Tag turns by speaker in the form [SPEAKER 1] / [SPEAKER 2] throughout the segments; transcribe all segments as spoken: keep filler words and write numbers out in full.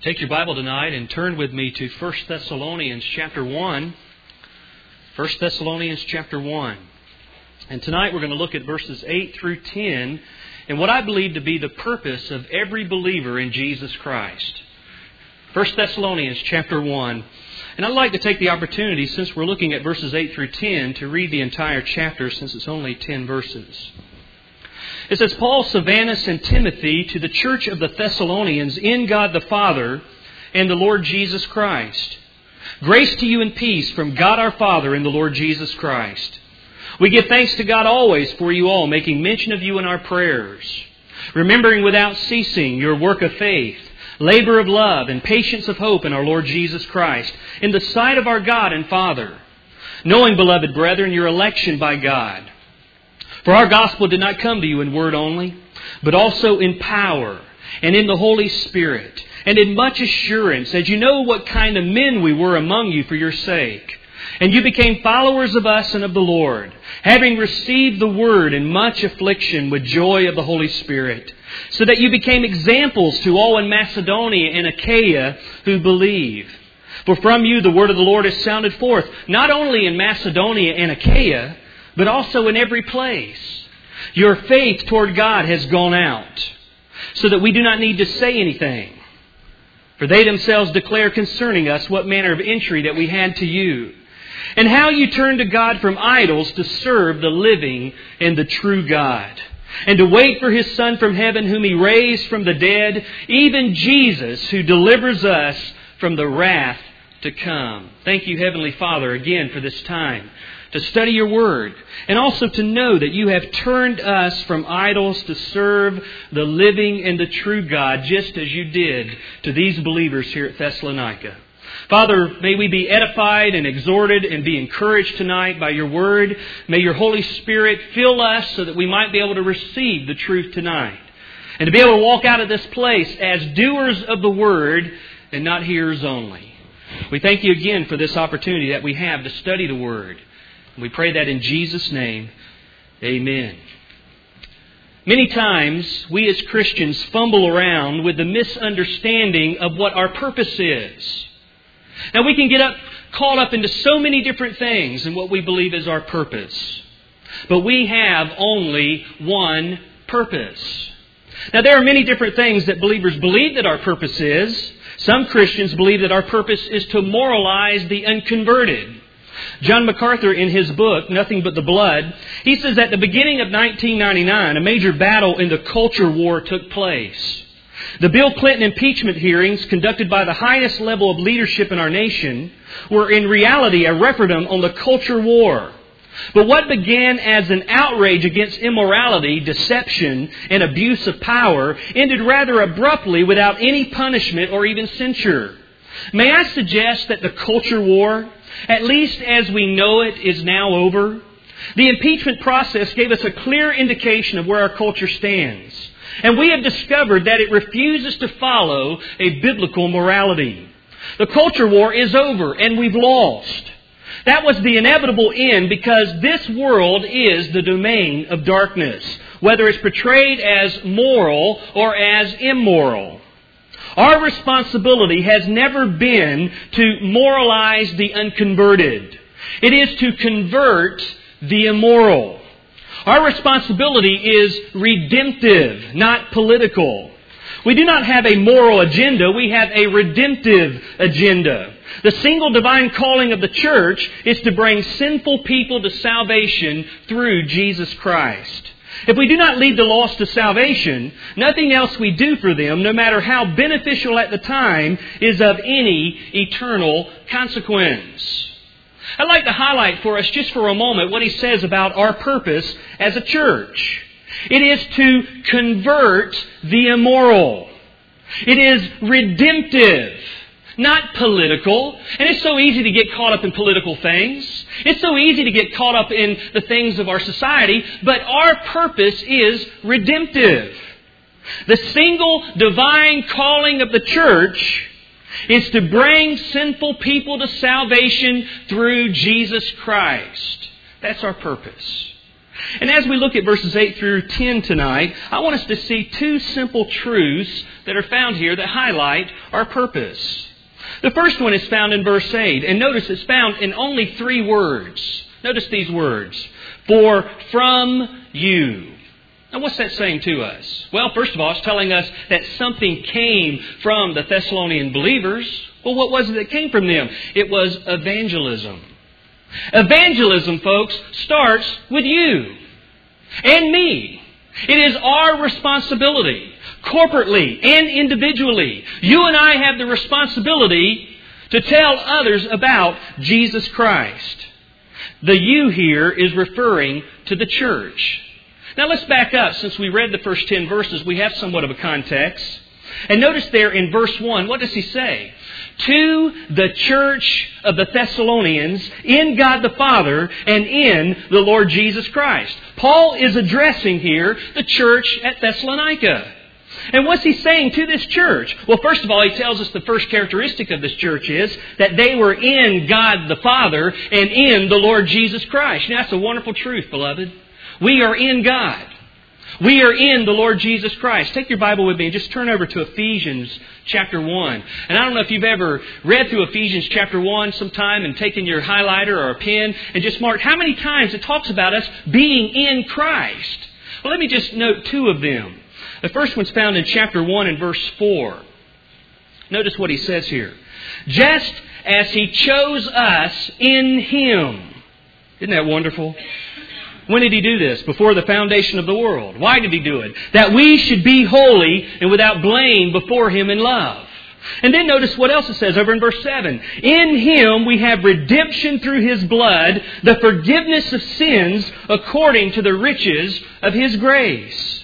[SPEAKER 1] Take your Bible tonight and turn with me to First Thessalonians chapter one. First Thessalonians chapter one. And tonight we're going to look at verses eight through ten and what I believe to be the purpose of every believer in Jesus Christ. First Thessalonians chapter one. And I'd like to take the opportunity, since we're looking at verses eight through ten, to read the entire chapter since it's only ten verses. It says, Paul, Silvanus, and Timothy to the church of the Thessalonians in God the Father and the Lord Jesus Christ. Grace to you and peace from God our Father and the Lord Jesus Christ. We give thanks to God always for you all, making mention of you in our prayers, remembering without ceasing your work of faith, labor of love, and patience of hope in our Lord Jesus Christ, in the sight of our God and Father, knowing, beloved brethren, your election by God. For our gospel did not come to you in word only, but also in power and in the Holy Spirit, and in much assurance, as you know what kind of men we were among you for your sake. And you became followers of us and of the Lord, having received the word in much affliction with joy of the Holy Spirit, so that you became examples to all in Macedonia and Achaia who believe. For from you the word of the Lord is sounded forth, not only in Macedonia and Achaia, but also in every place. Your faith toward God has gone out, so that we do not need to say anything. For they themselves declare concerning us what manner of entry that we had to you, and how you turned to God from idols to serve the living and the true God, and to wait for His Son from heaven, whom He raised from the dead, even Jesus, who delivers us from the wrath to come. Thank you, Heavenly Father, again for this time to study your word, and also to know that you have turned us from idols to serve the living and the true God, just as you did to these believers here at Thessalonica. Father, may we be edified and exhorted and be encouraged tonight by your word. May your Holy Spirit fill us so that we might be able to receive the truth tonight, and to be able to walk out of this place as doers of the word and not hearers only. We thank you again for this opportunity that we have to study the word. We pray that in Jesus' name, amen. Many times, we as Christians fumble around with the misunderstanding of what our purpose is. Now, we can get up, caught up into so many different things in what we believe is our purpose. But we have only one purpose. Now, there are many different things that believers believe that our purpose is. Some Christians believe that our purpose is to moralize the unconverted. John MacArthur, in his book, Nothing But the Blood, he says at the beginning of nineteen ninety-nine, a major battle in the culture war took place. The Bill Clinton impeachment hearings, conducted by the highest level of leadership in our nation, were in reality a referendum on the culture war. But what began as an outrage against immorality, deception, and abuse of power ended rather abruptly without any punishment or even censure. May I suggest that the culture war, at least as we know it, is now over? The impeachment process gave us a clear indication of where our culture stands. And we have discovered that it refuses to follow a biblical morality. The culture war is over and we've lost. That was the inevitable end, because this world is the domain of darkness, whether it's portrayed as moral or as immoral. Our responsibility has never been to moralize the unconverted. It is to convert the immoral. Our responsibility is redemptive, not political. We do not have a moral agenda, we have a redemptive agenda. The single divine calling of the church is to bring sinful people to salvation through Jesus Christ. If we do not lead the lost to salvation, nothing else we do for them, no matter how beneficial at the time, is of any eternal consequence. I'd like to highlight for us just for a moment what he says about our purpose as a church. It is to convert the immoral. It is redemptive, not political. And it's so easy to get caught up in political things. It's so easy to get caught up in the things of our society. But our purpose is redemptive. The single divine calling of the church is to bring sinful people to salvation through Jesus Christ. That's our purpose. And as we look at verses eight through ten tonight, I want us to see two simple truths that are found here that highlight our purpose. The first one is found in verse eight. And notice it's found in only three words. Notice these words. For from you. Now what's that saying to us? Well, first of all, it's telling us that something came from the Thessalonian believers. Well, what was it that came from them? It was evangelism. Evangelism, folks, starts with you and me. It is our responsibility, corporately and individually. You and I have the responsibility to tell others about Jesus Christ. The you here is referring to the church. Now let's back up. Since we read the first ten verses, we have somewhat of a context. And notice there in verse one, what does he say? To the church of the Thessalonians, in God the Father and in the Lord Jesus Christ. Paul is addressing here the church at Thessalonica. And what's he saying to this church? Well, first of all, he tells us the first characteristic of this church is that they were in God the Father and in the Lord Jesus Christ. Now, that's a wonderful truth, beloved. We are in God. We are in the Lord Jesus Christ. Take your Bible with me and just turn over to Ephesians chapter one. And I don't know if you've ever read through Ephesians chapter one sometime and taken your highlighter or a pen and just marked how many times it talks about us being in Christ. Well, let me just note two of them. The first one's found in chapter one and verse four. Notice what he says here. Just as He chose us in Him. Isn't that wonderful? When did He do this? Before the foundation of the world. Why did He do it? That we should be holy and without blame before Him in love. And then notice what else it says over in verse seven. In Him we have redemption through His blood, the forgiveness of sins according to the riches of His grace.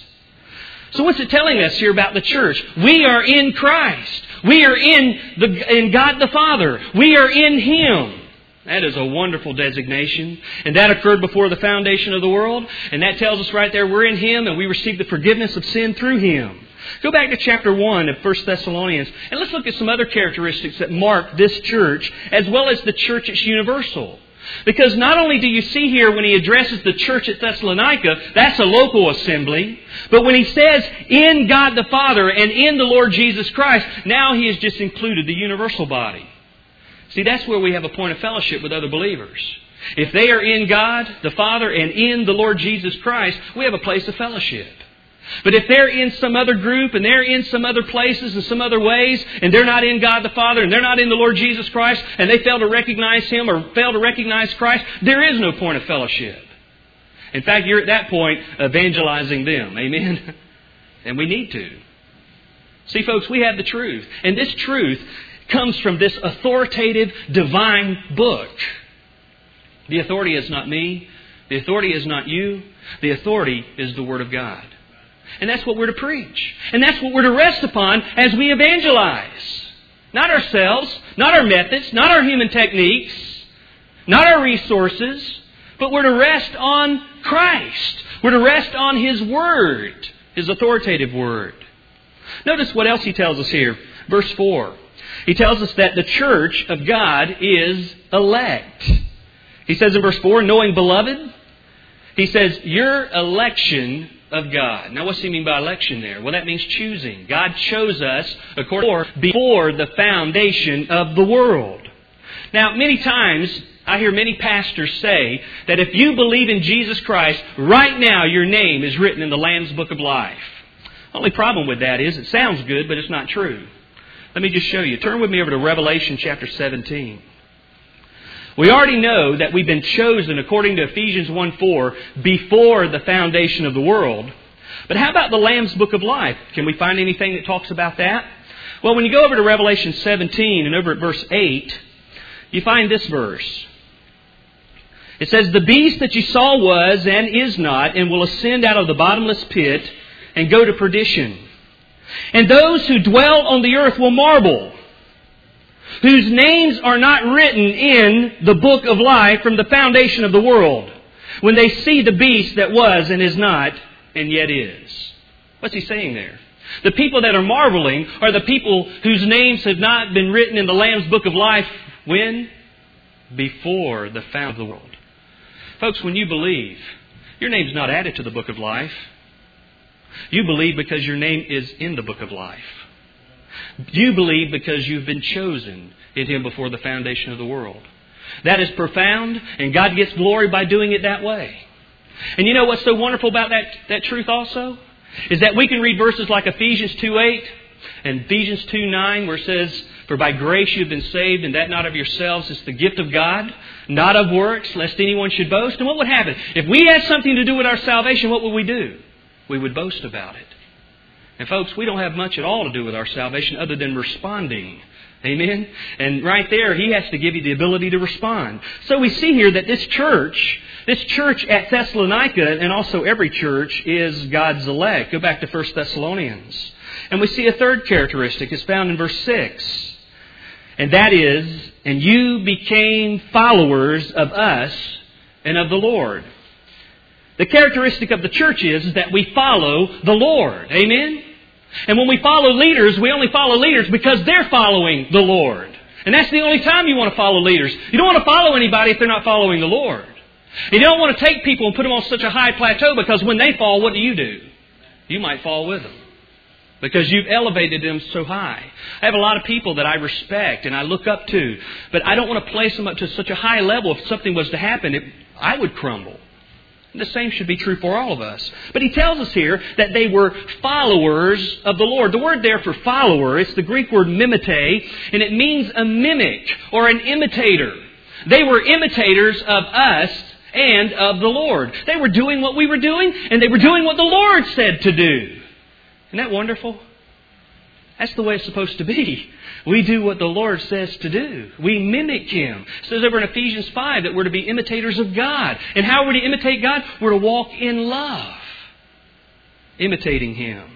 [SPEAKER 1] So what's it telling us here about the church? We are in Christ. We are in, the, in God the Father. We are in Him. That is a wonderful designation. And that occurred before the foundation of the world. And that tells us right there we're in Him and we receive the forgiveness of sin through Him. Go back to chapter one of First Thessalonians and let's look at some other characteristics that mark this church as well as the church at Universal. Because not only do you see here when he addresses the church at Thessalonica, that's a local assembly. But when he says in God the Father and in the Lord Jesus Christ, now he has just included the universal body. See, that's where we have a point of fellowship with other believers. If they are in God, the Father, and in the Lord Jesus Christ, we have a place of fellowship. But if they're in some other group and they're in some other places and some other ways and they're not in God the Father and they're not in the Lord Jesus Christ and they fail to recognize Him or fail to recognize Christ, there is no point of fellowship. In fact, you're at that point evangelizing them. Amen? And we need to. See, folks, we have the truth. And this truth comes from this authoritative divine book. The authority is not me. The authority is not you. The authority is the Word of God. And that's what we're to preach. And that's what we're to rest upon as we evangelize. Not ourselves, not our methods, not our human techniques, not our resources, but we're to rest on Christ. We're to rest on His Word, His authoritative Word. Notice what else he tells us here. Verse four. He tells us that the church of God is elect. He says in verse four, knowing beloved, he says, your election of God. Now what's he mean by election there? Well, that means choosing. God chose us according before the foundation of the world. Now, many times I hear many pastors say that if you believe in Jesus Christ, right now your name is written in the Lamb's Book of Life. The only problem with that is it sounds good, but it's not true. Let me just show you. Turn with me over to Revelation chapter seventeen. We already know that we've been chosen, according to Ephesians one four, before the foundation of the world. But how about the Lamb's Book of Life? Can we find anything that talks about that? Well, when you go over to Revelation seventeen and over at verse eight, you find this verse. It says, the beast that you saw was and is not, and will ascend out of the bottomless pit and go to perdition. And those who dwell on the earth will marvel, whose names are not written in the book of life from the foundation of the world, when they see the beast that was and is not and yet is. What's he saying there? The people that are marveling are the people whose names have not been written in the Lamb's Book of Life. When? Before the foundation of the world. Folks, when you believe, your name's not added to the Book of Life. You believe because your name is in the Book of Life. You believe because you've been chosen in Him before the foundation of the world. That is profound, and God gets glory by doing it that way. And you know what's so wonderful about that, that truth also? Is that we can read verses like Ephesians two eight and Ephesians two nine where it says, "For by grace you have been saved, and that not of yourselves, it's the gift of God, not of works, lest anyone should boast." And what would happen? If we had something to do with our salvation, what would we do? We would boast about it. And folks, we don't have much at all to do with our salvation other than responding. Amen? And right there, He has to give you the ability to respond. So we see here that this church, this church at Thessalonica, and also every church, is God's elect. Go back to First Thessalonians. And we see a third characteristic. It's found in verse six. And that is, "And you became followers of us and of the Lord." The characteristic of the church is, is that we follow the Lord. Amen? And when we follow leaders, we only follow leaders because they're following the Lord. And that's the only time you want to follow leaders. You don't want to follow anybody if they're not following the Lord. And you don't want to take people and put them on such a high plateau, because when they fall, what do you do? You might fall with them, because you've elevated them so high. I have a lot of people that I respect and I look up to, but I don't want to place them up to such a high level. If something was to happen, it, I would crumble. The same should be true for all of us. But he tells us here that they were followers of the Lord. The word there for follower, it's the Greek word mimete, and it means a mimic or an imitator. They were imitators of us and of the Lord. They were doing what we were doing, and they were doing what the Lord said to do. Isn't that wonderful? That's the way it's supposed to be. We do what the Lord says to do. We mimic Him. It says over in Ephesians five that we're to be imitators of God. And how are we to imitate God? We're to walk in love, imitating Him.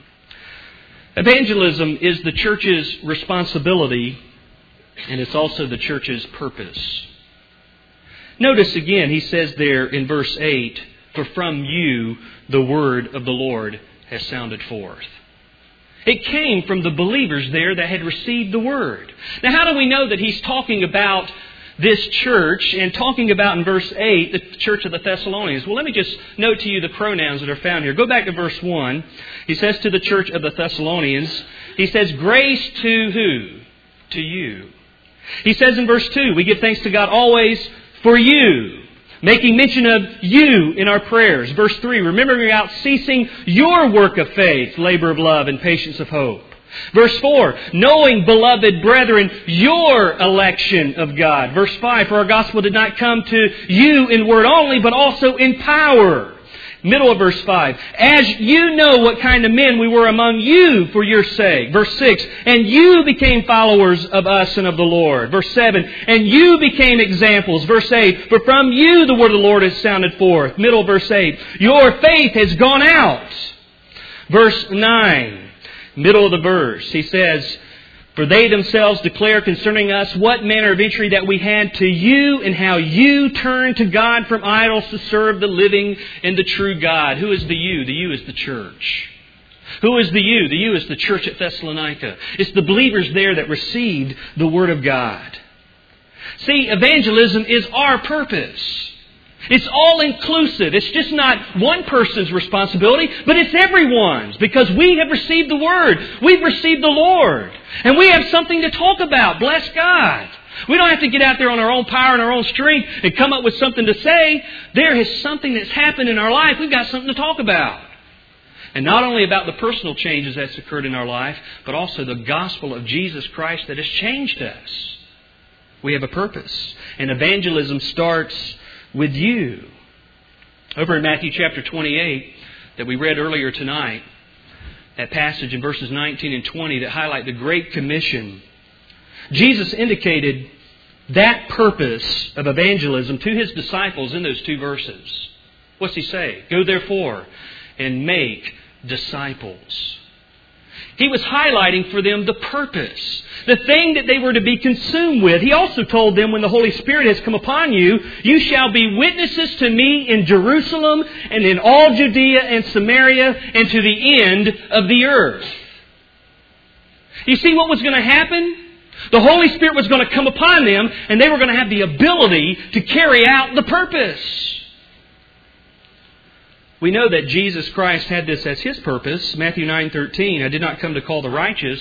[SPEAKER 1] Evangelism is the church's responsibility, and it's also the church's purpose. Notice again, he says there in verse eight, "For from you the word of the Lord has sounded forth." It came from the believers there that had received the Word. Now, how do we know that he's talking about this church and talking about in verse eight, the church of the Thessalonians? Well, let me just note to you the pronouns that are found here. Go back to verse one. He says to the church of the Thessalonians, he says, "Grace to who? To you." He says in verse two, "We give thanks to God always for you," making mention of you in our prayers. Verse three, "Remembering without ceasing your work of faith, labor of love, and patience of hope." Verse four, "Knowing, beloved brethren, your election of God." Verse five, "For our gospel did not come to you in word only, but also in power." Middle of verse five, "As you know what kind of men we were among you for your sake." Verse six, "And you became followers of us and of the Lord." Verse seven, "And you became examples." Verse eight, "For from you the word of the Lord has sounded forth." Middle of verse eight, "Your faith has gone out." Verse nine, middle of the verse, he says, "For they themselves declare concerning us what manner of entry that we had to you, and how you turned to God from idols to serve the living and the true God." Who is the you? The you is the church. Who is the you? The you is the church at Thessalonica. It's the believers there that received the Word of God. See, evangelism is our purpose. It's all inclusive. It's just not one person's responsibility, but it's everyone's, because we have received the Word. We've received the Lord. And we have something to talk about. Bless God. We don't have to get out there on our own power and our own strength and come up with something to say. There is something that's happened in our life. We've got something to talk about. And not only about the personal changes that's occurred in our life, but also the gospel of Jesus Christ that has changed us. We have a purpose. And evangelism starts with you. Over in Matthew chapter twenty-eight that we read earlier tonight, that passage in verses nineteen and twenty that highlight the Great Commission, Jesus indicated that purpose of evangelism to His disciples in those two verses. What's He say? "Go therefore and make disciples." He was highlighting for them the purpose, the thing that they were to be consumed with. He also told them, when the Holy Spirit has come upon you, you shall be witnesses to me in Jerusalem and in all Judea and Samaria and to the end of the earth. You see what was going to happen? The Holy Spirit was going to come upon them, and they were going to have the ability to carry out the purpose. We know that Jesus Christ had this as His purpose. Matthew nine thirteen, "I did not come to call the righteous,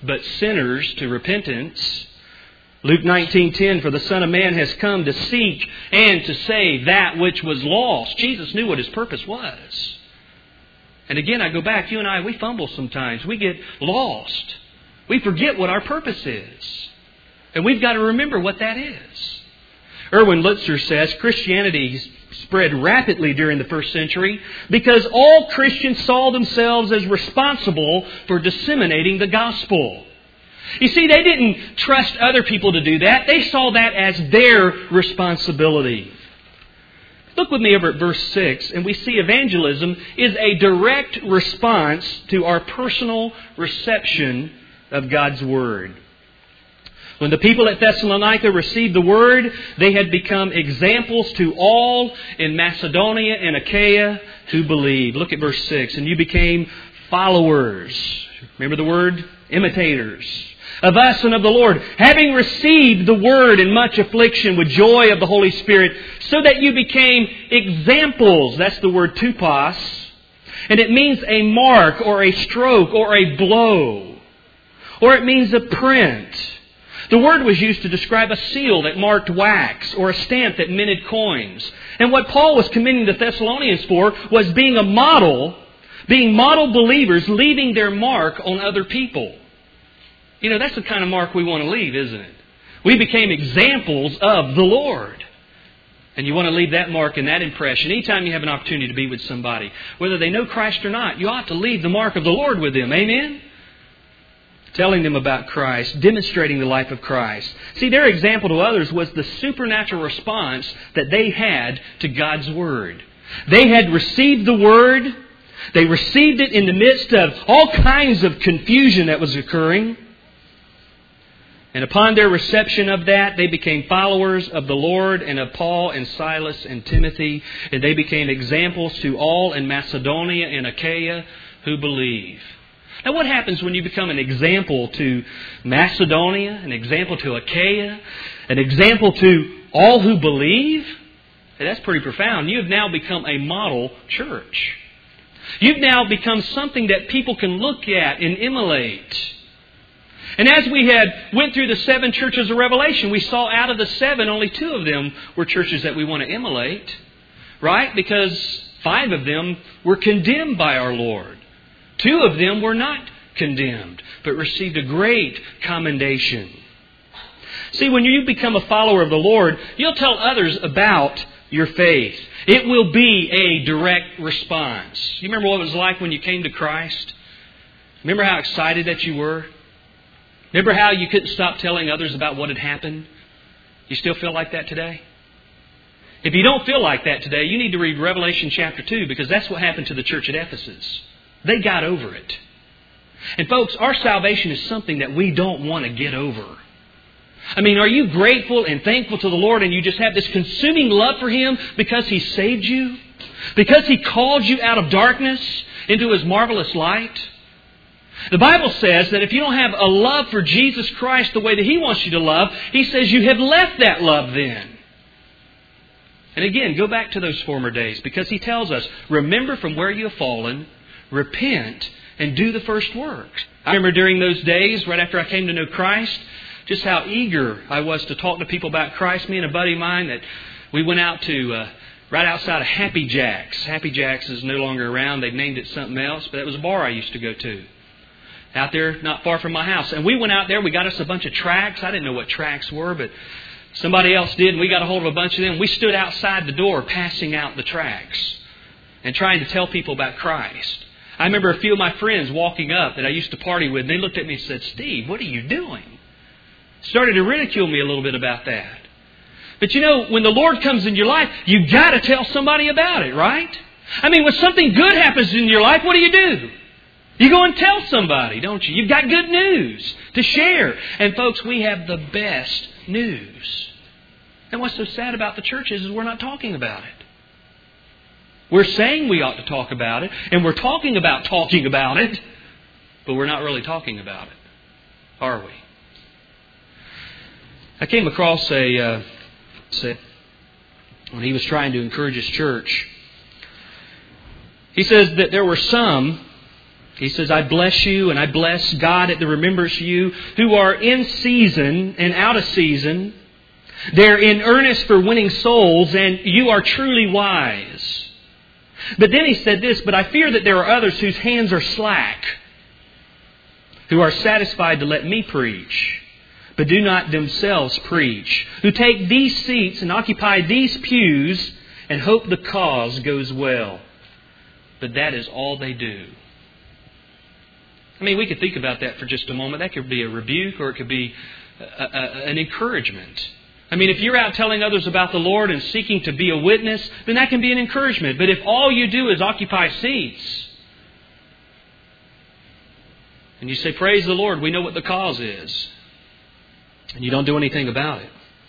[SPEAKER 1] but sinners to repentance. Luke nineteen ten, for the Son of Man has come to seek and to save that which was lost. Jesus knew what His purpose was. And again, I go back, you and I, we fumble sometimes. We get lost. We forget what our purpose is. And we've got to remember what that is. Erwin Lutzer says Christianity spread rapidly during the first century because all Christians saw themselves as responsible for disseminating the gospel. You see, they didn't trust other people to do that. They saw that as their responsibility. Look with me over at verse six, and we see evangelism is a direct response to our personal reception of God's Word. When the people at Thessalonica received the Word, they had become examples to all in Macedonia and Achaia who believed. Look at verse six. And you became followers. Remember the word? Imitators. Of us and of the Lord, having received the Word in much affliction with joy of the Holy Spirit, so that you became examples. That's the word tupos. And it means a mark or a stroke or a blow. Or it means a print. The word was used to describe a seal that marked wax or a stamp that minted coins. And what Paul was commending the Thessalonians for was being a model, being model believers, leaving their mark on other people. You know, that's the kind of mark we want to leave, isn't it? We became examples of the Lord. And you want to leave that mark and that impression. Anytime you have an opportunity to be with somebody, whether they know Christ or not, you ought to leave the mark of the Lord with them. Amen? Telling them about Christ, demonstrating the life of Christ. See, their example to others was the supernatural response that they had to God's Word. They had received the Word. They received it in the midst of all kinds of confusion that was occurring. And upon their reception of that, they became followers of the Lord and of Paul and Silas and Timothy. And they became examples to all in Macedonia and Achaia who believe. Now what happens when you become an example to Macedonia, an example to Achaia, an example to all who believe? Hey, that's pretty profound. You have now become a model church. You've now become something that people can look at and emulate. And as we had went through the seven churches of Revelation, we saw out of the seven, only two of them were churches that we want to emulate. Right? Because five of them were condemned by our Lord. Two of them were not condemned, but received a great commendation. See, when you become a follower of the Lord, you'll tell others about your faith. It will be a direct response. You remember what it was like when you came to Christ? Remember how excited that you were? Remember how you couldn't stop telling others about what had happened? You still feel like that today? If you don't feel like that today, you need to read Revelation chapter two, because that's what happened to the church at Ephesus. They got over it. And folks, our salvation is something that we don't want to get over. I mean, are you grateful and thankful to the Lord and you just have this consuming love for Him because He saved you? Because He called you out of darkness into His marvelous light? The Bible says that if you don't have a love for Jesus Christ the way that He wants you to love, He says you have left that love then. And again, go back to those former days, because He tells us, remember from where you have fallen, repent, and do the first works. I remember during those days, right after I came to know Christ, just how eager I was to talk to people about Christ. Me and a buddy of mine, that we went out to uh, right outside of Happy Jack's. Happy Jack's is no longer around. They've named it something else, but that was a bar I used to go to. Out there, not far from my house. And we went out there, we got us a bunch of tracts. I didn't know what tracts were, but somebody else did, and we got a hold of a bunch of them. We stood outside the door passing out the tracts and trying to tell people about Christ. I remember a few of my friends walking up that I used to party with, and they looked at me and said, "Steve, what are you doing?" Started to ridicule me a little bit about that. But you know, when the Lord comes in your life, you got to tell somebody about it, right? I mean, when something good happens in your life, what do you do? You go and tell somebody, don't you? You've got good news to share. And folks, we have the best news. And what's so sad about the churches is we're not talking about it. We're saying we ought to talk about it, and we're talking about talking about it, but we're not really talking about it, are we? I came across a, uh, when he was trying to encourage his church, he says that there were some He says, I bless you and I bless God that remembers you who are in season and out of season. They're in earnest for winning souls, and you are truly wise. But then he said this, but I fear that there are others whose hands are slack, who are satisfied to let me preach, but do not themselves preach, who take these seats and occupy these pews and hope the cause goes well. But that is all they do. I mean, we could think about that for just a moment. That could be a rebuke, or it could be a, a, an encouragement. I mean, if you're out telling others about the Lord and seeking to be a witness, then that can be an encouragement. But if all you do is occupy seats, and you say, praise the Lord, we know what the cause is, and you don't do anything about it,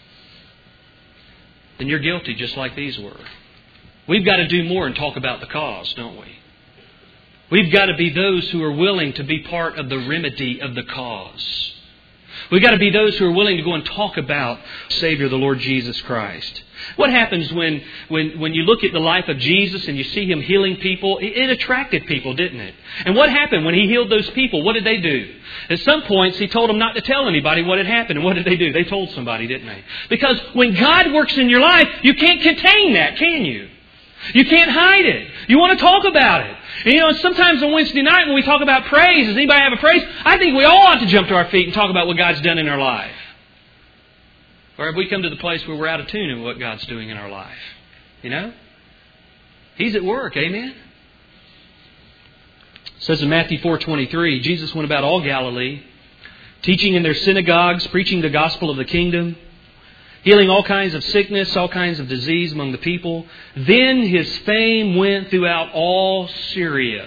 [SPEAKER 1] then you're guilty just like these were. We've got to do more and talk about the cause, don't we? We've got to be those who are willing to be part of the remedy of the cause. We've got to be those who are willing to go and talk about Savior, the Lord Jesus Christ. What happens when, when, when you look at the life of Jesus and you see Him healing people? It, it attracted people, didn't it? And what happened when He healed those people? What did they do? At some points, He told them not to tell anybody what had happened. And what did they do? They told somebody, didn't they? Because when God works in your life, you can't contain that, can you? You can't hide it. You want to talk about it. And you know, sometimes on Wednesday night when we talk about praise, does anybody have a praise? I think we all ought to jump to our feet and talk about what God's done in our life. Or have we come to the place where we're out of tune in what God's doing in our life? You know? He's at work, amen? It says in Matthew four twenty-three, Jesus went about all Galilee, teaching in their synagogues, preaching the gospel of the kingdom, healing all kinds of sickness, all kinds of disease among the people. Then His fame went throughout all Syria.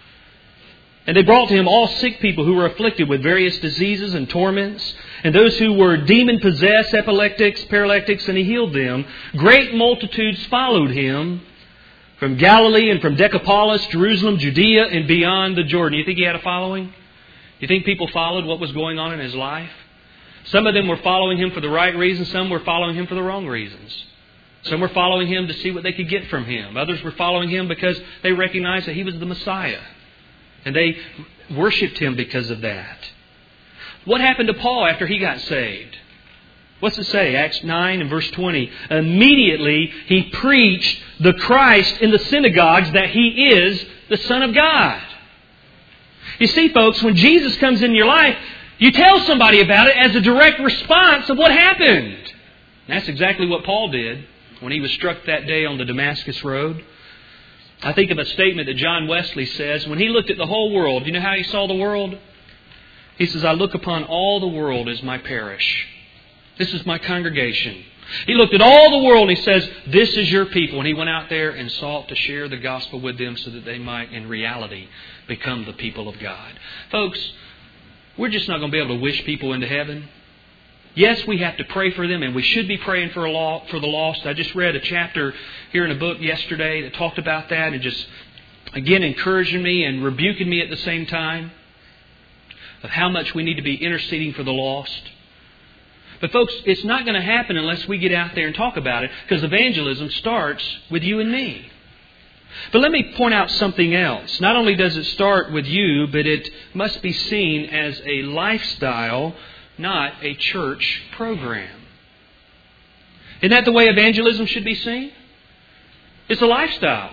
[SPEAKER 1] And they brought to Him all sick people who were afflicted with various diseases and torments, and those who were demon-possessed, epileptics, paralytics, and He healed them. Great multitudes followed Him from Galilee and from Decapolis, Jerusalem, Judea, and beyond the Jordan. You think He had a following? You think people followed what was going on in His life? Some of them were following Him for the right reasons. Some were following Him for the wrong reasons. Some were following Him to see what they could get from Him. Others were following Him because they recognized that He was the Messiah. And they worshipped Him because of that. What happened to Paul after he got saved? What's it say? Acts nine and verse twenty. Immediately he preached the Christ in the synagogues, that He is the Son of God. You see, folks, when Jesus comes in your life, you tell somebody about it as a direct response of what happened. And that's exactly what Paul did when he was struck that day on the Damascus Road. I think of a statement that John Wesley says. When he looked at the whole world, you know how he saw the world? He says, I look upon all the world as my parish. This is my congregation. He looked at all the world and he says, this is your people. And he went out there and sought to share the gospel with them so that they might, in reality, become the people of God. Folks, we're just not going to be able to wish people into heaven. Yes, we have to pray for them, and we should be praying for a law, for the lost. I just read a chapter here in a book yesterday that talked about that, and just, again, encouraging me and rebuking me at the same time of how much we need to be interceding for the lost. But folks, it's not going to happen unless we get out there and talk about it, because evangelism starts with you and me. But let me point out something else. Not only does it start with you, but it must be seen as a lifestyle, not a church program. Isn't that the way evangelism should be seen? It's a lifestyle.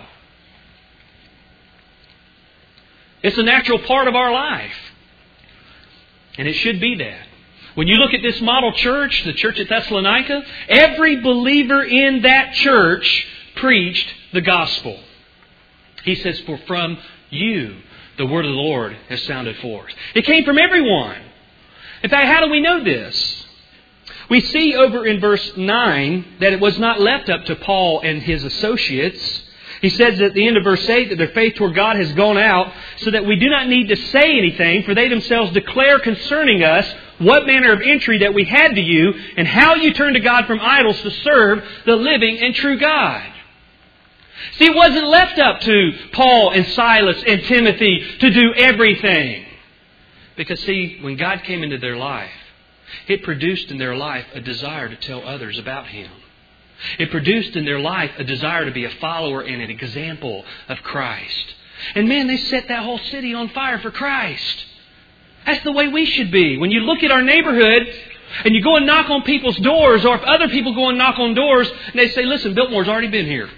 [SPEAKER 1] It's a natural part of our life. And it should be that. When you look at this model church, the church at Thessalonica, every believer in that church preached the gospel. He says, for from you the word of the Lord has sounded forth. It came from everyone. In fact, how do we know this? We see over in verse nine that it was not left up to Paul and his associates. He says at the end of verse eight that their faith toward God has gone out, so that we do not need to say anything, for they themselves declare concerning us what manner of entry that we had to you, and how you turned to God from idols to serve the living and true God. See, it wasn't left up to Paul and Silas and Timothy to do everything. Because see, when God came into their life, it produced in their life a desire to tell others about Him. It produced in their life a desire to be a follower and an example of Christ. And man, they set that whole city on fire for Christ. That's the way we should be. When you look at our neighborhood and you go and knock on people's doors, or if other people go and knock on doors and they say, listen, Biltmore's already been here.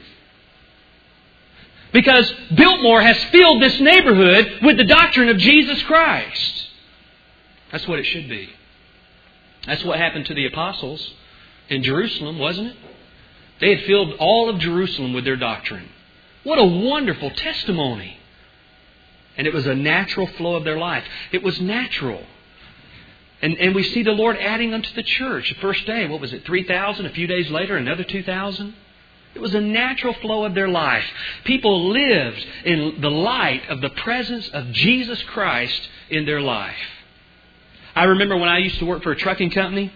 [SPEAKER 1] Because Biltmore has filled this neighborhood with the doctrine of Jesus Christ. That's what it should be. That's what happened to the apostles in Jerusalem, wasn't it? They had filled all of Jerusalem with their doctrine. What a wonderful testimony. And it was a natural flow of their life. It was natural. And, and we see the Lord adding unto the church. The first day, what was it, three thousand? A few days later, another two thousand? It was a natural flow of their life. People lived in the light of the presence of Jesus Christ in their life. I remember when I used to work for a trucking company.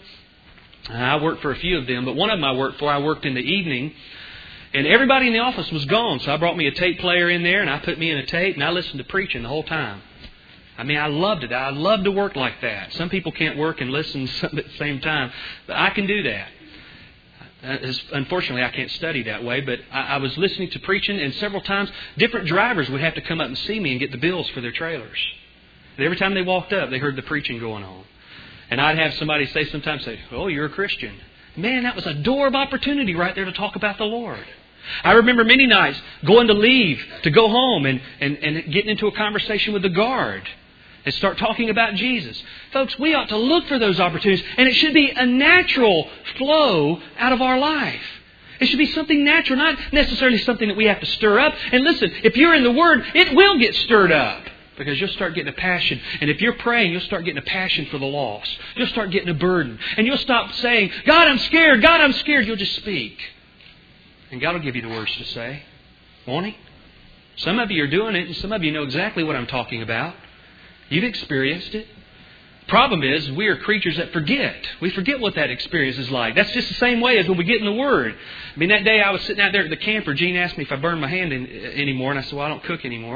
[SPEAKER 1] I worked for a few of them, but one of them I worked for, I worked in the evening. And everybody in the office was gone, so I brought me a tape player in there and I put me in a tape and I listened to preaching the whole time. I mean, I loved it. I loved to work like that. Some people can't work and listen at the same time, but I can do that. Unfortunately, I can't study that way, but I was listening to preaching, and several times different drivers would have to come up and see me and get the bills for their trailers. And every time they walked up, they heard the preaching going on. And I'd have somebody say sometimes, say, oh, you're a Christian. Man, that was a door of opportunity right there to talk about the Lord. I remember many nights going to leave to go home and, and, and getting into a conversation with the guard and start talking about Jesus. Folks, we ought to look for those opportunities, and it should be a natural flow out of our life. It should be something natural, not necessarily something that we have to stir up. And listen, if you're in the Word, it will get stirred up. Because you'll start getting a passion. And if you're praying, you'll start getting a passion for the lost. You'll start getting a burden. And you'll stop saying, God, I'm scared. God, I'm scared. You'll just speak. And God will give you the words to say. Won't He? Some of you are doing it, and some of you know exactly what I'm talking about. You've experienced it. Problem is, we are creatures that forget. We forget what that experience is like. That's just the same way as when we get in the Word. I mean, that day I was sitting out there at the camper. Gene asked me if I burned my hand in, anymore. And I said, well, I don't cook anymore.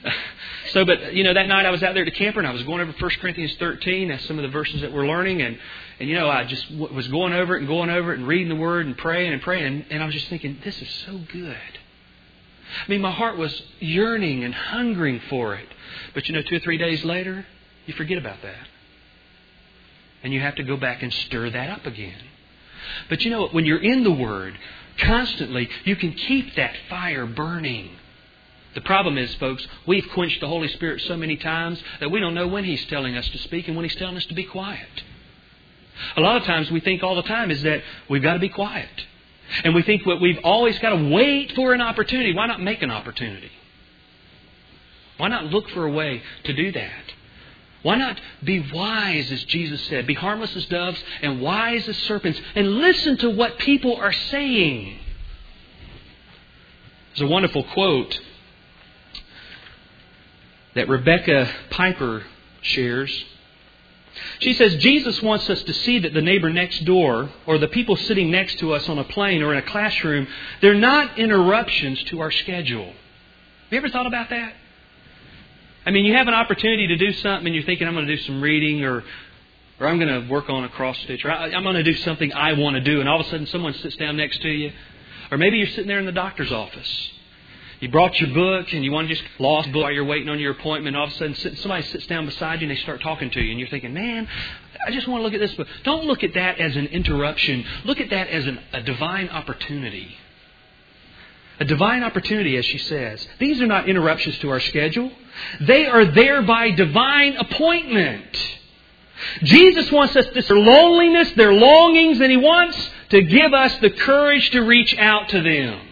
[SPEAKER 1] so, but, you know, that night I was out there at the camper and I was going over First Corinthians thirteen. That's some of the verses that we're learning. And, and you know, I just w- was going over it and going over it and reading the Word and praying and praying. And, and I was just thinking, this is so good. I mean, my heart was yearning and hungering for it. But, you know, two or three days later, you forget about that. And you have to go back and stir that up again. But you know what? When you're in the Word, constantly, you can keep that fire burning. The problem is, folks, we've quenched the Holy Spirit so many times that we don't know when He's telling us to speak and when He's telling us to be quiet. A lot of times we think all the time is that we've got to be quiet. And we think that we've always got to wait for an opportunity. Why not make an opportunity? Why not look for a way to do that? Why not be wise, as Jesus said, be harmless as doves and wise as serpents, and listen to what people are saying? There's a wonderful quote that Rebecca Piper shares. She says, Jesus wants us to see that the neighbor next door or the people sitting next to us on a plane or in a classroom, they're not interruptions to our schedule. Have you ever thought about that? I mean, you have an opportunity to do something and you're thinking, I'm going to do some reading or or I'm going to work on a cross stitch or I'm going to do something I want to do. And all of a sudden someone sits down next to you. Or maybe you're sitting there in the doctor's office. You brought your book and you want to just lost the book while you're waiting on your appointment. All of a sudden somebody sits down beside you and they start talking to you. And you're thinking, man, I just want to look at this book. Don't look at that as an interruption. Look at that as an, a divine opportunity. A divine opportunity, as she says. These are not interruptions to our schedule. They are there by divine appointment. Jesus wants us to see their loneliness, their longings, and He wants to give us the courage to reach out to them.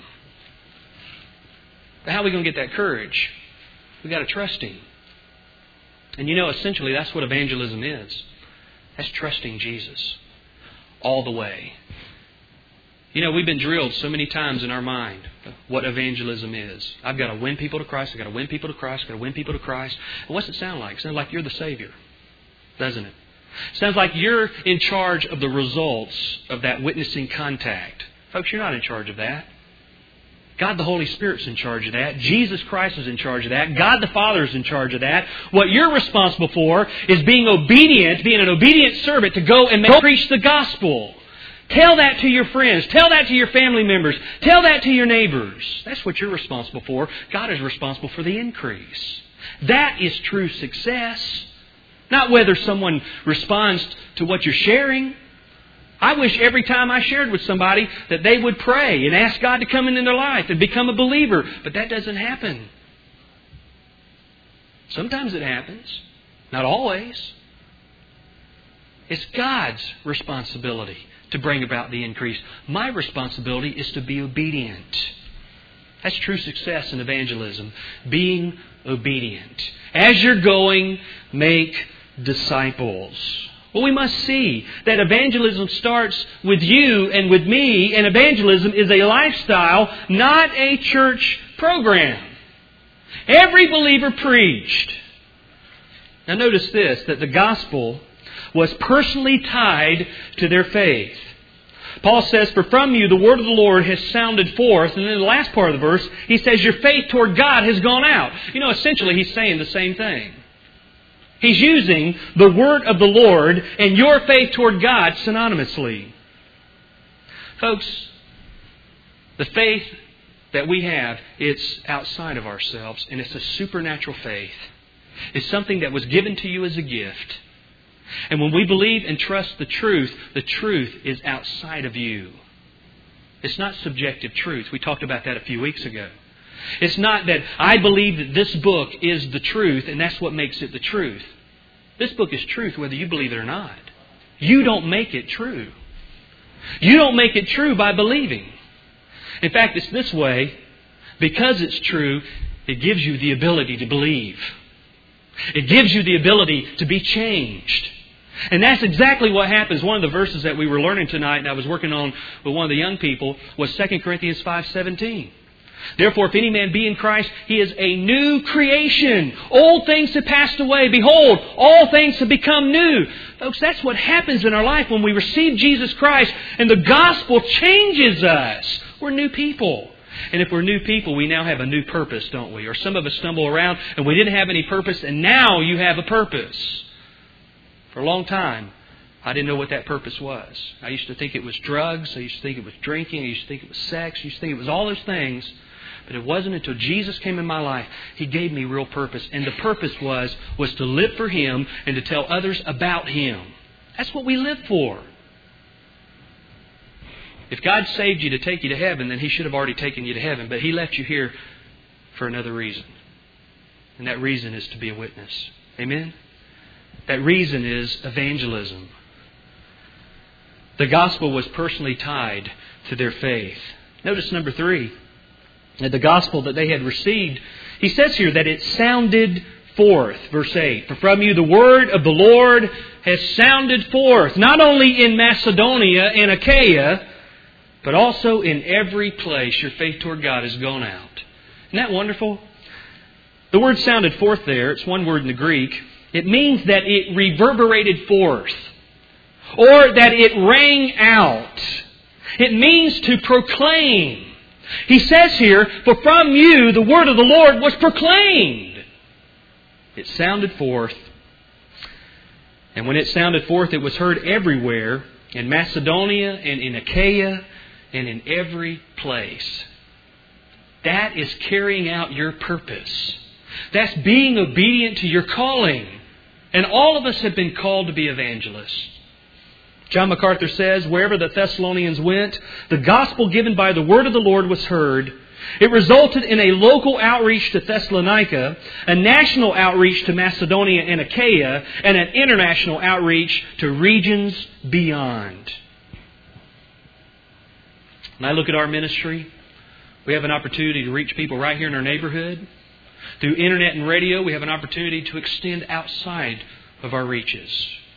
[SPEAKER 1] But how are we going to get that courage? We've got to trust Him. And you know, essentially, that's what evangelism is. That's trusting Jesus all the way. You know, we've been drilled so many times in our mind what evangelism is. I've got to win people to Christ. I've got to win people to Christ. I've got to win people to Christ. And what's it sound like? It sounds like you're the Savior, doesn't it? It sounds like you're in charge of the results of that witnessing contact. Folks, you're not in charge of that. God the Holy Spirit's in charge of that. Jesus Christ is in charge of that. God the Father is in charge of that. What you're responsible for is being obedient, being an obedient servant to go and preach the gospel. Tell that to your friends. Tell that to your family members. Tell that to your neighbors. That's what you're responsible for. God is responsible for the increase. That is true success. Not whether someone responds to what you're sharing. I wish every time I shared with somebody that they would pray and ask God to come into their life and become a believer. But that doesn't happen. Sometimes it happens. Not always. It's God's responsibility to bring about the increase. My responsibility is to be obedient. That's true success in evangelism. Being obedient. As you're going, make disciples. Well, we must see that evangelism starts with you and with me, and evangelism is a lifestyle, not a church program. Every believer preached. Now notice this, that the gospel was personally tied to their faith. Paul says, for from you the word of the Lord has sounded forth. And in the last part of the verse, he says, your faith toward God has gone out. You know, essentially he's saying the same thing. He's using the word of the Lord and your faith toward God synonymously. Folks, the faith that we have, it's outside of ourselves, and it's a supernatural faith. It's something that was given to you as a gift. And when we believe and trust the truth, the truth is outside of you. It's not subjective truth. We talked about that a few weeks ago. It's not that I believe that this book is the truth and that's what makes it the truth. This book is truth whether you believe it or not. You don't make it true. You don't make it true by believing. In fact, it's this way. Because it's true, it gives you the ability to believe. It gives you the ability to be changed. And that's exactly what happens. One of the verses that we were learning tonight and I was working on with one of the young people was Second Corinthians five seventeen. Therefore, if any man be in Christ, he is a new creation. Old things have passed away. Behold, all things have become new. Folks, that's what happens in our life when we receive Jesus Christ and the gospel changes us. We're new people. And if we're new people, we now have a new purpose, don't we? Or some of us stumble around and we didn't have any purpose and now you have a purpose. For a long time, I didn't know what that purpose was. I used to think it was drugs. I used to think it was drinking. I used to think it was sex. I used to think it was all those things. But it wasn't until Jesus came in my life, He gave me real purpose. And the purpose was, was to live for Him and to tell others about Him. That's what we live for. If God saved you to take you to heaven, then He should have already taken you to heaven. But He left you here for another reason. And that reason is to be a witness. Amen? That reason is evangelism. The gospel was personally tied to their faith. Notice number three. That the gospel that they had received, he says here that it sounded forth. Verse eight. For from you the word of the Lord has sounded forth. Not only in Macedonia and Achaia, but also in every place your faith toward God has gone out. Isn't that wonderful? The word sounded forth there. It's one word in the Greek. It means that it reverberated forth. Or that it rang out. It means to proclaim. He says here, for from you the word of the Lord was proclaimed. It sounded forth. And when it sounded forth, it was heard everywhere. In Macedonia and in Achaia and in every place. That is carrying out your purpose. That's being obedient to your calling. And all of us have been called to be evangelists. John MacArthur says, wherever the Thessalonians went, the gospel given by the word of the Lord was heard. It resulted in a local outreach to Thessalonica, a national outreach to Macedonia and Achaia, and an international outreach to regions beyond. When I look at our ministry, we have an opportunity to reach people right here in our neighborhood. Through internet and radio, we have an opportunity to extend outside of our reaches.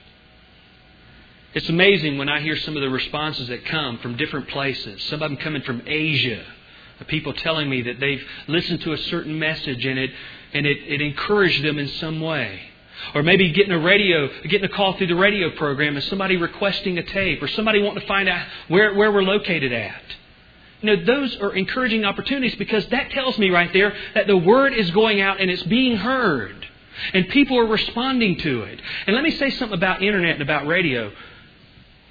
[SPEAKER 1] It's amazing when I hear some of the responses that come from different places. Some of them coming from Asia. People telling me that they've listened to a certain message and it and it, it encouraged them in some way. Or maybe getting a radio, getting a call through the radio program and somebody requesting a tape. Or somebody wanting to find out where, where we're located at. You know, those are encouraging opportunities because that tells me right there that the word is going out and it's being heard. And people are responding to it. And let me say something about internet and about radio.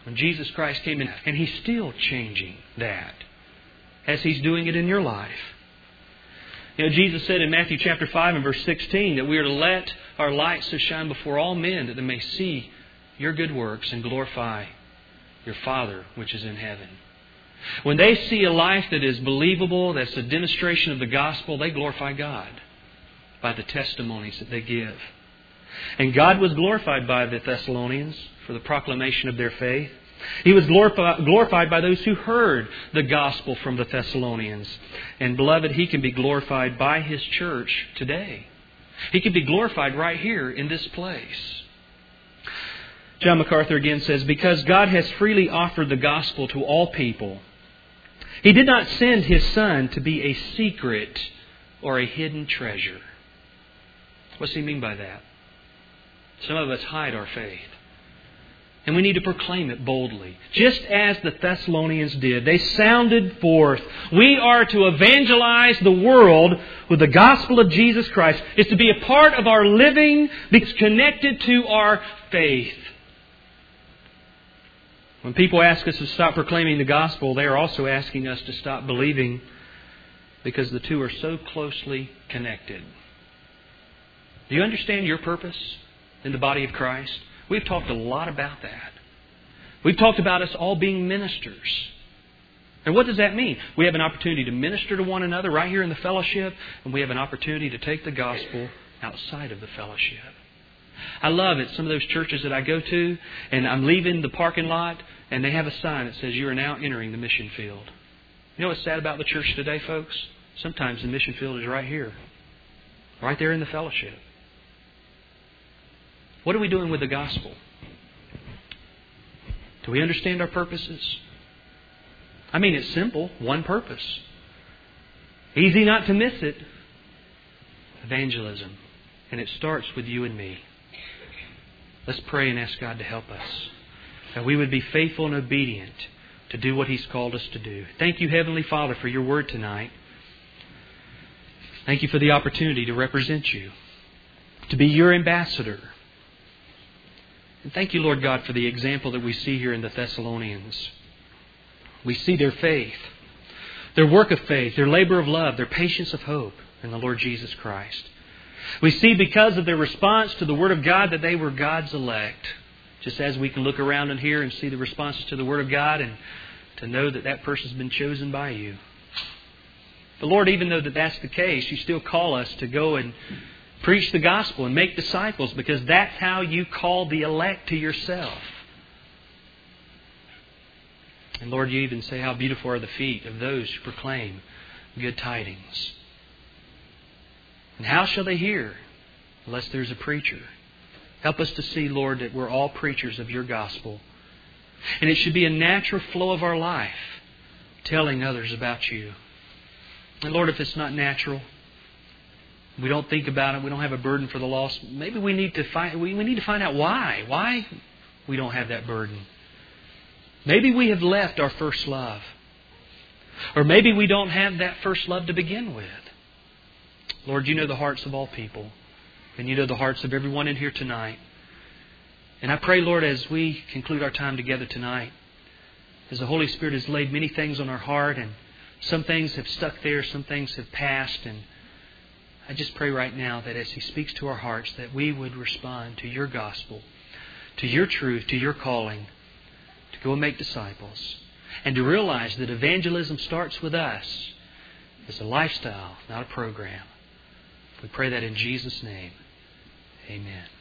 [SPEAKER 1] When Jesus Christ came in, and He's still changing that as He's doing it in your life. You know, Jesus said in Matthew chapter five and verse sixteen that we are to let our light so shine before all men that they may see your good works and glorify your Father which is in heaven. When they see a life that is believable, that's a demonstration of the gospel, they glorify God by the testimonies that they give. And God was glorified by the Thessalonians for the proclamation of their faith. He was glorified by those who heard the gospel from the Thessalonians. And beloved, He can be glorified by His church today. He can be glorified right here in this place. John MacArthur again says, because God has freely offered the gospel to all people, He did not send His Son to be a secret or a hidden treasure. What's He mean by that? Some of us hide our faith. And we need to proclaim it boldly. Just as the Thessalonians did. They sounded forth. We are to evangelize the world with the gospel of Jesus Christ. It's to be a part of our living that's connected to our faith. When people ask us to stop proclaiming the gospel, they are also asking us to stop believing, because the two are so closely connected. Do you understand your purpose in the body of Christ? We've talked a lot about that. We've talked about us all being ministers. And what does that mean? We have an opportunity to minister to one another right here in the fellowship, and we have an opportunity to take the gospel outside of the fellowship. I love it. Some of those churches that I go to, and I'm leaving the parking lot, and they have a sign that says, you are now entering the mission field. You know what's sad about the church today, folks? Sometimes the mission field is right here. Right there in the fellowship. What are we doing with the gospel? Do we understand our purposes? I mean, it's simple. One purpose. Easy not to miss it. Evangelism. And it starts with you and me. Let's pray and ask God to help us, that we would be faithful and obedient to do what He's called us to do. Thank you, Heavenly Father, for your word tonight. Thank you for the opportunity to represent you, to be your ambassador. And thank you, Lord God, for the example that we see here in the Thessalonians. We see their faith, their work of faith, their labor of love, their patience of hope in the Lord Jesus Christ. We see because of their response to the Word of God that they were God's elect. Just as we can look around in here and see the responses to the Word of God and to know that that person's been chosen by you. But Lord, even though that that's the case, you still call us to go and preach the gospel and make disciples, because that's how you call the elect to yourself. And Lord, you even say how beautiful are the feet of those who proclaim good tidings. And how shall they hear unless there's a preacher? Help us to see, Lord, that we're all preachers of your gospel. And it should be a natural flow of our life, telling others about you. And Lord, if it's not natural, we don't think about it, we don't have a burden for the lost, maybe we need to find we, we need to find out why. Why we don't have that burden. Maybe we have left our first love. Or maybe we don't have that first love to begin with. Lord, you know the hearts of all people. And you know the hearts of everyone in here tonight. And I pray, Lord, as we conclude our time together tonight, as the Holy Spirit has laid many things on our heart, and some things have stuck there, some things have passed, and I just pray right now that as He speaks to our hearts, that we would respond to your gospel, to your truth, to your calling, to go and make disciples, and to realize that evangelism starts with us. It's a lifestyle, not a program. We pray that in Jesus' name. Amen.